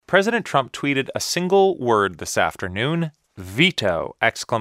President Trump tweeted a single word this afternoon: veto!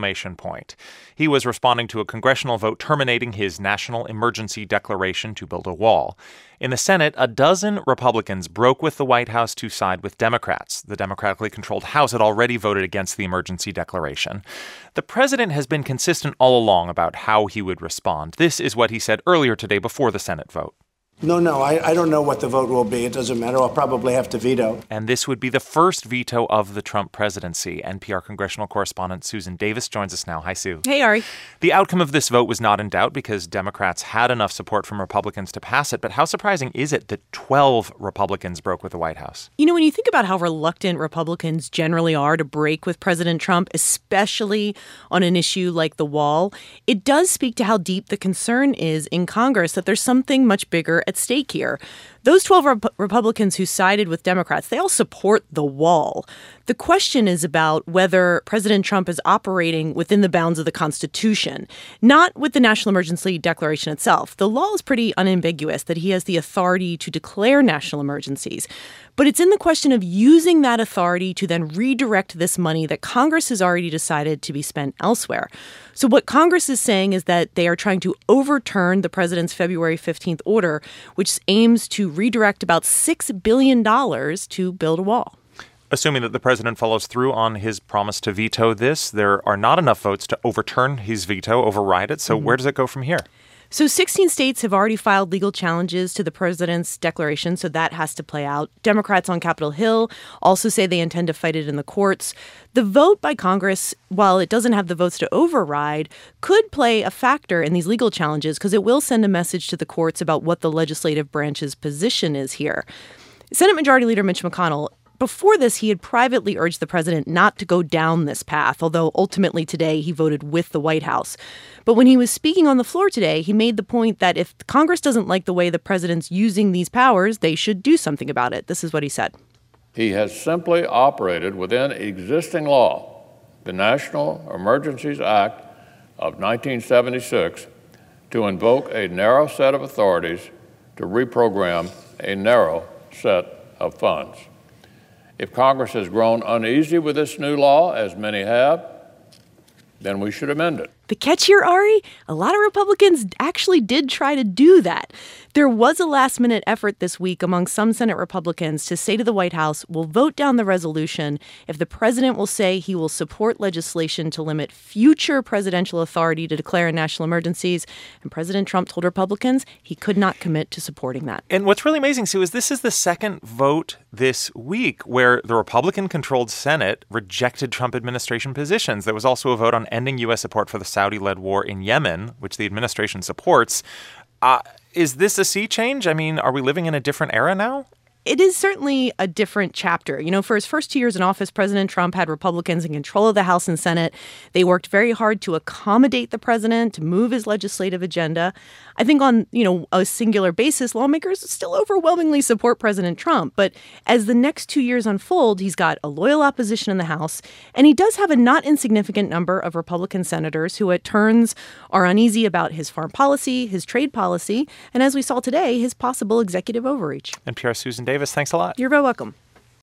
He was responding to a congressional vote terminating his national emergency declaration to build a wall. In the Senate, a dozen Republicans broke with the White House to side with Democrats. The democratically controlled House had already voted against the emergency declaration. The president has been consistent all along about how he would respond. This is what he said earlier today before the Senate vote. No, I don't know what the vote will be. It doesn't matter. I'll probably have to veto. And this would be the first veto of the Trump presidency. NPR congressional correspondent Susan Davis joins us now. Hi, Sue. Hey, Ari. The outcome of this vote was not in doubt because Democrats had enough support from Republicans to pass it. But how surprising is it that 12 Republicans broke with the White House? You know, when you think about how reluctant Republicans generally are to break with President Trump, especially on an issue like the wall, it does speak to how deep the concern is in Congress that there's something much bigger at stake here. Those 12 Republicans who sided with Democrats, they all support the wall. The question is about whether President Trump is operating within the bounds of the Constitution, not with the National Emergency Declaration itself. The law is pretty unambiguous that he has the authority to declare national emergencies. But it's in the question of using that authority to then redirect this money that Congress has already decided to be spent elsewhere. So what Congress is saying is that they are trying to overturn the president's February 15th order, which aims to redirect about $6 billion to build a wall. Assuming that the president follows through on his promise to veto this, there are not enough votes to overturn his veto, override it. So where does it go from here? So 16 states have already filed legal challenges to the president's declaration, so that has to play out. Democrats on Capitol Hill also say they intend to fight it in the courts. The vote by Congress, while it doesn't have the votes to override, could play a factor in these legal challenges because it will send a message to the courts about what the legislative branch's position is here. Senate Majority Leader Mitch McConnell, before this, he had privately urged the president not to go down this path, although ultimately today he voted with the White House. But when he was speaking on the floor today, he made the point that if Congress doesn't like the way the president's using these powers, they should do something about it. This is what he said. He has simply operated within existing law, the National Emergencies Act of 1976, to invoke a narrow set of authorities to reprogram a narrow set of funds. If Congress has grown uneasy with this new law, as many have, then we should amend it. The catch here, Ari, a lot of Republicans actually did try to do that. There was a last-minute effort this week among some Senate Republicans to say to the White House, we'll vote down the resolution if the president will say he will support legislation to limit future presidential authority to declare national emergencies. And President Trump told Republicans he could not commit to supporting that. And what's really amazing, Sue, is this is the second vote this week where the Republican-controlled Senate rejected Trump administration positions. There was also a vote on ending U.S. support for the Saudi-led war in Yemen, which the administration supports. Is this a sea change? I mean, are we living in a different era now? It is certainly a different chapter. You know, for his first 2 years in office, President Trump had Republicans in control of the House and Senate. They worked very hard to accommodate the president, to move his legislative agenda. I think on, a singular basis, lawmakers still overwhelmingly support President Trump. But as the next 2 years unfold, he's got a loyal opposition in the House, and he does have a not insignificant number of Republican senators who at turns are uneasy about his foreign policy, his trade policy, and as we saw today, his possible executive overreach. NPR's Susan Davis, thanks a lot. You're very welcome.